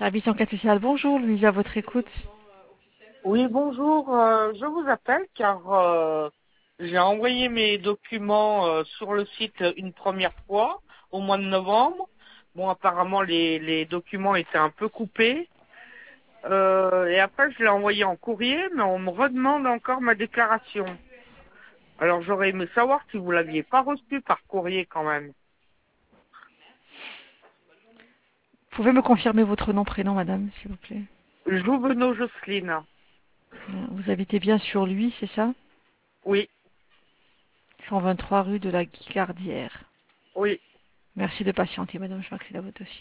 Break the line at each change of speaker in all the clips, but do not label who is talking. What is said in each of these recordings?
Service enquête sociale, bonjour, Louise, à votre écoute.
Oui, bonjour. Je vous appelle car j'ai envoyé mes documents sur le site une première fois au mois de novembre. Bon, apparemment les documents étaient un peu coupés. Et après, je l'ai envoyé en courrier, mais on me redemande encore ma déclaration. Alors, j'aurais aimé savoir si vous l'aviez pas reçu par courrier quand même.
Pouvez me confirmer votre nom, prénom, madame, s'il vous plaît?
Jouvenot Jocelyne.
Vous habitez bien sur lui, c'est ça?
Oui,
123 rue de la Guicardière.
oui.
Merci de patienter, madame, je vais accéder à votre dossier.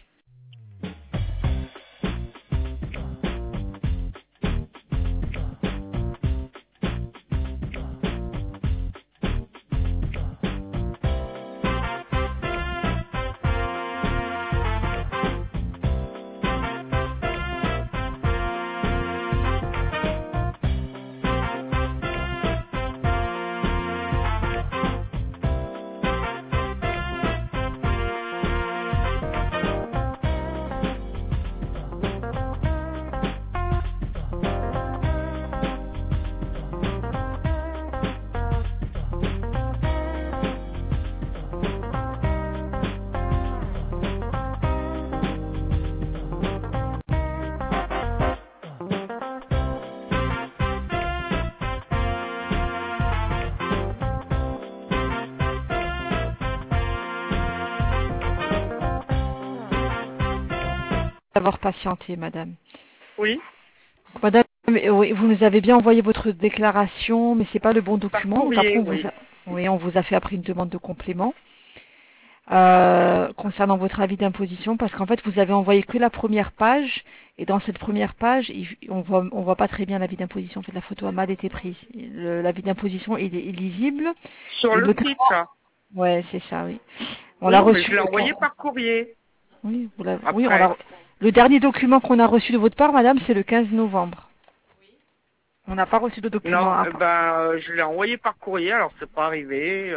D'avoir patienté, madame.
Oui,
Madame, oui, vous nous avez bien envoyé votre déclaration, mais c'est pas le bon
par
document. Donc après,
courrier, oui.
oui, on vous a fait après une demande de complément. Concernant votre avis d'imposition, parce qu'en fait vous avez envoyé que la première page, et dans cette première page on voit pas très bien l'avis d'imposition. En fait, la photo a mal été prise. L'avis d'imposition il est illisible,
Sur
et
le
notamment,
site, ça.
ouais, c'est ça, oui, on l'a
Oui, mais je
reçu,
l'ai envoyé par courrier.
oui, oui,
Après.
le dernier document qu'on a reçu de votre part, madame, c'est le 15 novembre. On n'a pas reçu de document
Non,
après.
je l'ai envoyé par courrier, alors c'est pas arrivé.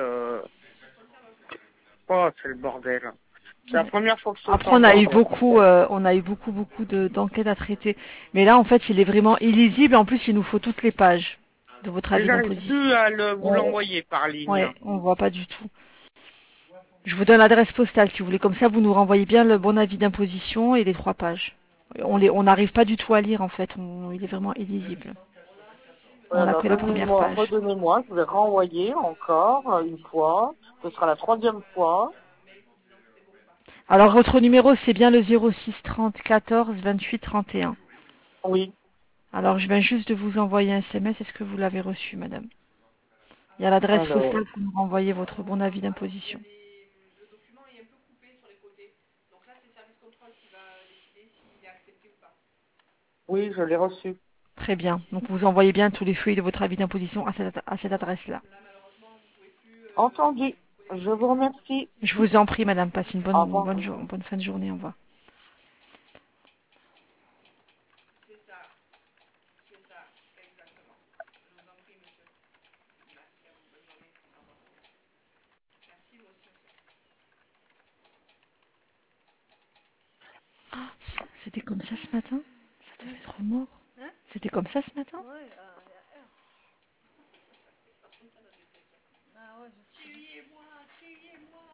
Oh, c'est le bordel. C'est la
Ouais.
première fois que je
Après,
sens le bordel.
on a eu beaucoup d'enquêtes à traiter. Mais là, en fait, il est vraiment illisible. En plus, il nous faut toutes les pages de votre
Et
avis
j'arrive
d'imposition.
plus à vous
On,
l'envoyer par ligne.
ouais, on voit pas du tout. Je vous donne l'adresse postale si vous voulez. Comme ça, vous nous renvoyez bien le bon avis d'imposition et les 3 pages. On n'arrive pas du tout à lire, en fait. Il est vraiment illisible.
Ouais,
On a
alors
que la première
donnez-moi,
page.
redonnez-moi, je vais renvoyer encore une fois. Ce sera la troisième fois.
Alors, votre numéro, c'est bien le 06 30 14 28 31.
Oui.
Alors, je viens juste de vous envoyer un SMS. Est-ce que vous l'avez reçu, madame? Il y a l'adresse
Alors,
postale pour nous renvoyer votre bon avis d'imposition.
oui, je l'ai reçu.
Très bien. Donc vous envoyez bien tous les feuilles de votre avis d'imposition à cette adresse-là.
Entendu. Je vous remercie.
Je vous en prie, madame. Passez une
Au revoir.
bonne fin de journée. Au revoir. C'était comme ça ce matin? Ça devait être mort. C'était comme ça ce matin?